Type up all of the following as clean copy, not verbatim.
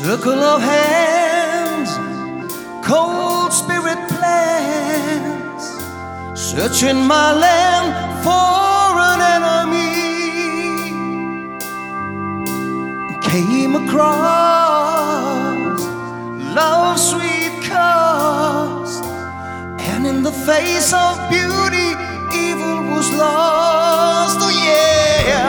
Circle of hands, cold spirit plans, searching my land for an enemy. Came across love's sweet cost, and in the face of beauty, evil was lost. Oh yeah.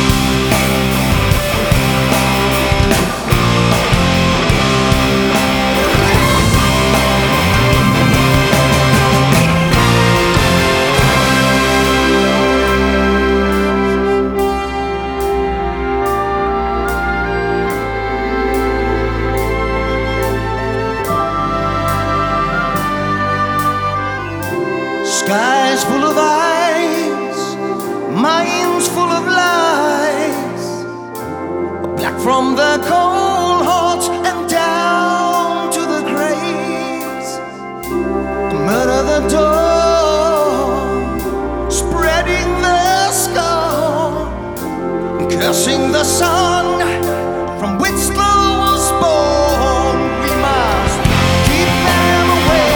Skies full of ice, minds full of lies, black from the cold hearts and down to the graves. Murder the dawn, spreading the scar, cursing the sun from which love was born. We must keep them away.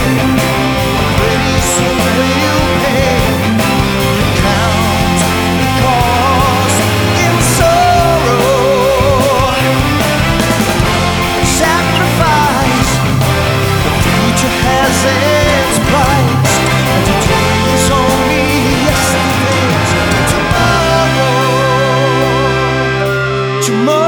Soon they'll pay the count, because in sorrow, sacrifice, the future has its price, and today is only yesterday's tomorrow.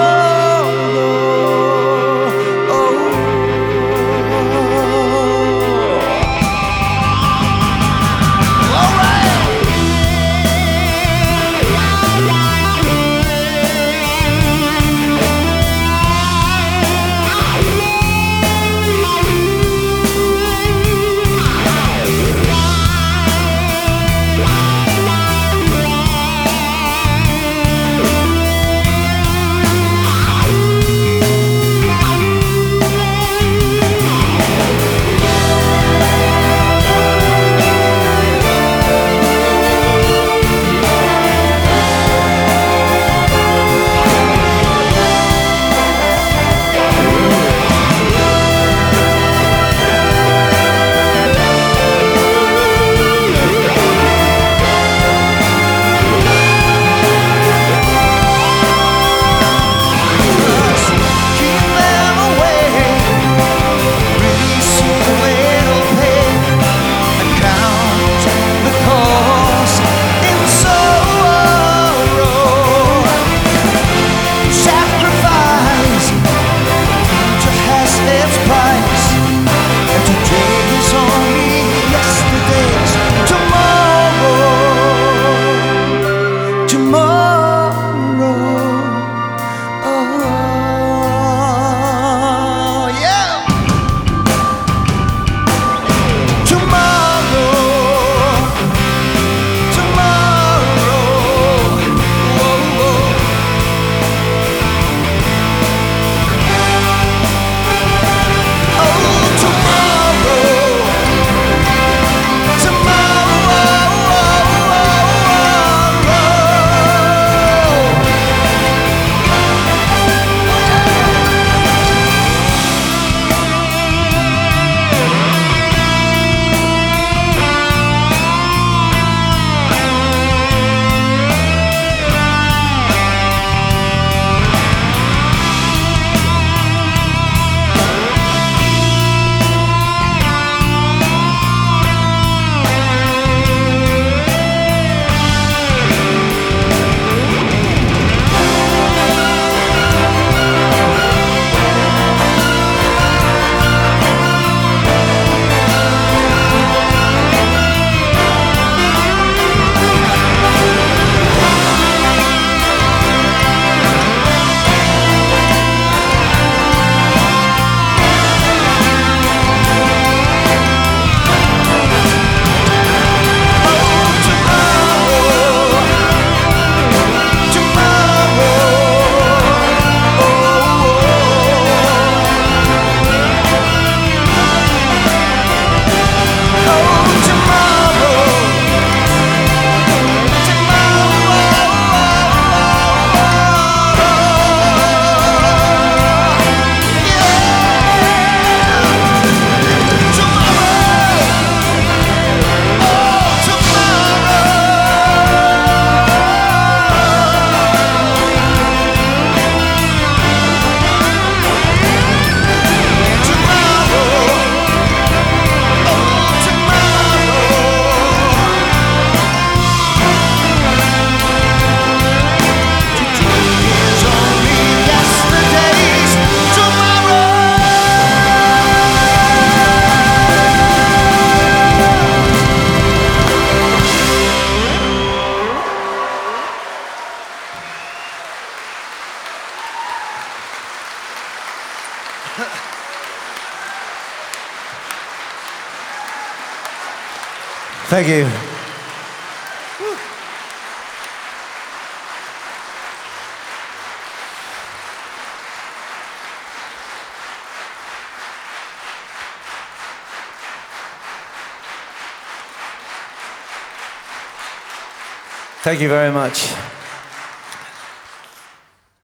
Thank you. Thank you very much.